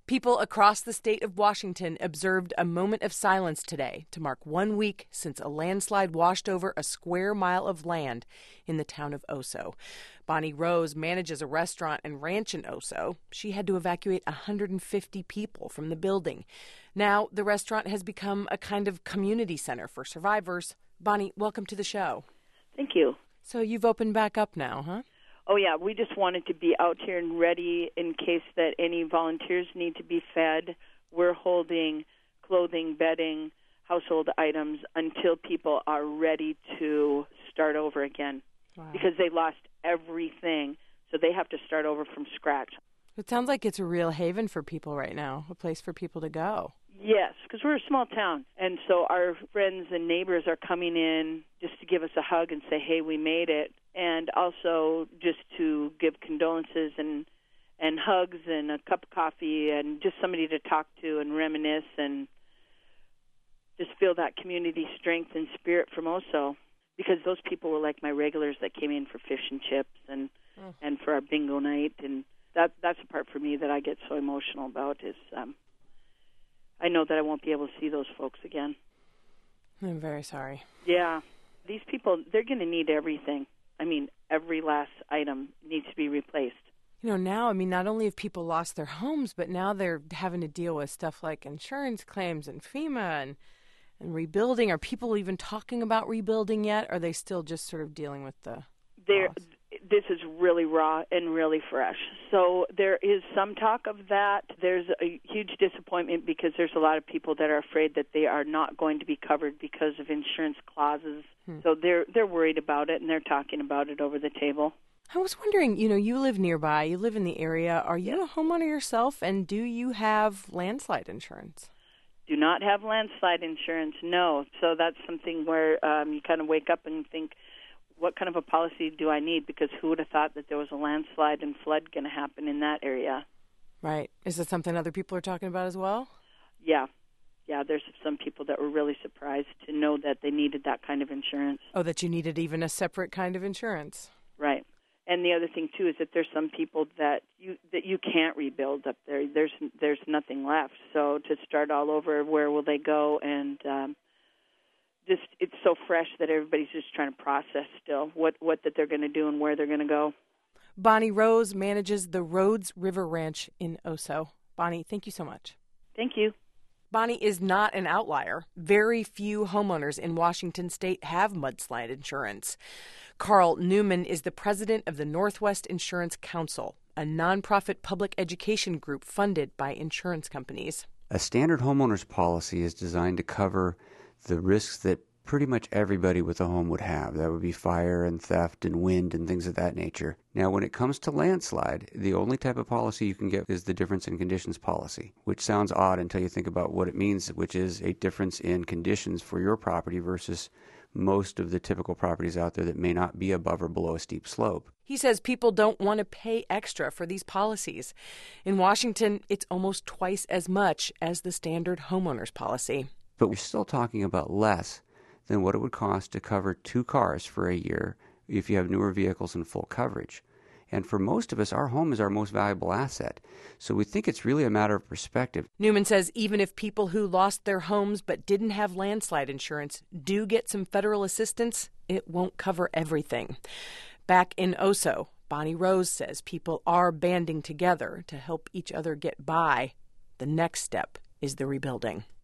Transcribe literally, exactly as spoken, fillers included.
People across the state of Washington observed a moment of silence today to mark one week since a landslide washed over a square mile of land in the town of Oso. Bonnie Rose manages a restaurant and ranch in Oso. She had to evacuate one hundred fifty people from the building. Now the restaurant has become a kind of community center for survivors. Bonnie, welcome to the show. Thank you. So you've opened back up now, huh? Oh, yeah, we just wanted to be out here and ready in case that any volunteers need to be fed. We're holding clothing, bedding, household items until people are ready to start over again. Wow. Because they lost everything, so they have to start over from scratch. It sounds like it's a real haven for people right now, a place for people to go. Yes, because we're a small town, and so our friends and neighbors are coming in just to give us a hug and say, hey, we made it, and also just to give condolences and and hugs and a cup of coffee and just somebody to talk to and reminisce and just feel that community strength and spirit from Oso, because those people were like my regulars that came in for fish and chips and, mm. and for our bingo night, and that that's the part for me that I get so emotional about is um, I know that I won't be able to see those folks again. I'm very sorry. Yeah. These people, they're going to need everything. I mean, every last item needs to be replaced. You know, now, I mean, not only have people lost their homes, but now they're having to deal with stuff like insurance claims and FEMA and, and rebuilding. Are people even talking about rebuilding yet? Or are they still just sort of dealing with the They're, loss? This is really raw and really fresh. So there is some talk of that. There's a huge disappointment because there's a lot of people that are afraid that they are not going to be covered because of insurance clauses. Hmm. So they're they're worried about it, and they're talking about it over the table. I was wondering, you know, you live nearby, you live in the area. Are you a homeowner yourself, and do you have landslide insurance? Do not have landslide insurance, no. So that's something where um, you kind of wake up and think, what kind of a policy do I need? Because who would have thought that there was a landslide and flood going to happen in that area? Right. Is it something other people are talking about as well? Yeah. Yeah, there's some people that were really surprised to know that they needed that kind of insurance. Oh, that you needed even a separate kind of insurance. Right. And the other thing, too, is that there's some people that you that you can't rebuild up there. There's there's nothing left. So to start all over, where will they go? And um, just it's so fresh that everybody's just trying to process still what, what that they're going to do and where they're going to go. Bonnie Rose manages the Rhodes River Ranch in Oso. Bonnie, thank you so much. Thank you. Bonnie is not an outlier. Very few homeowners in Washington state have mudslide insurance. Carl Newman is the president of the Northwest Insurance Council, a nonprofit public education group funded by insurance companies. A standard homeowner's policy is designed to cover the risks that pretty much everybody with a home would have. That would be fire and theft and wind and things of that nature. Now, when it comes to landslide, the only type of policy you can get is the difference in conditions policy, which sounds odd until you think about what it means, which is a difference in conditions for your property versus most of the typical properties out there that may not be above or below a steep slope. He says people don't want to pay extra for these policies. In Washington, it's almost twice as much as the standard homeowner's policy. But we're still talking about less than what it would cost to cover two cars for a year if you have newer vehicles and full coverage. And for most of us, our home is our most valuable asset. So we think it's really a matter of perspective. Newman says even if people who lost their homes but didn't have landslide insurance do get some federal assistance, it won't cover everything. Back in Oso, Bonnie Rose says people are banding together to help each other get by. The next step is the rebuilding.